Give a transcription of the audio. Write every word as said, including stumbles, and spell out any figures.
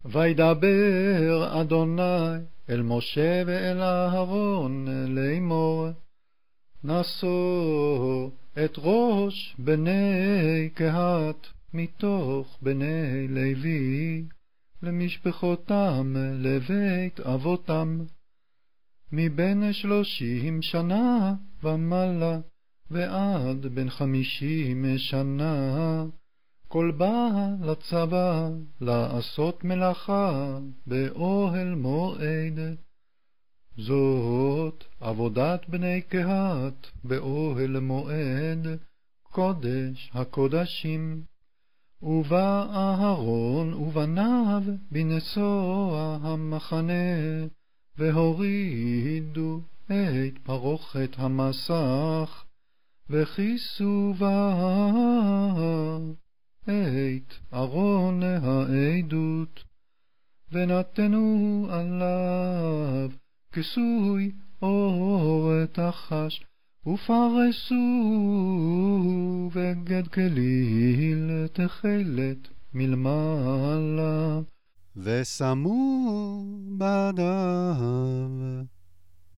וידבר אדוני אל משה ואל אהרון לאמור, נשאו את ראש בני קהת מתוך בני לוי למשפחותם לבית אבותם, מבין שלושים שנה ומעלה ועד בן חמישים שנה, כל בא לצבא לעשות מלאכה באוהל מועד. זאת עבודת בני קהת באוהל מועד, קודש הקודשים. ובא אהרון ובניו בנסוע המחנה, והורידו את פרוכת המסך, וכיסו בה את ארון העדות, ונתנו עליו כיסוי אור תחש, ופרסו בגד כליל תכלת מלמעלה, ושמו בדיו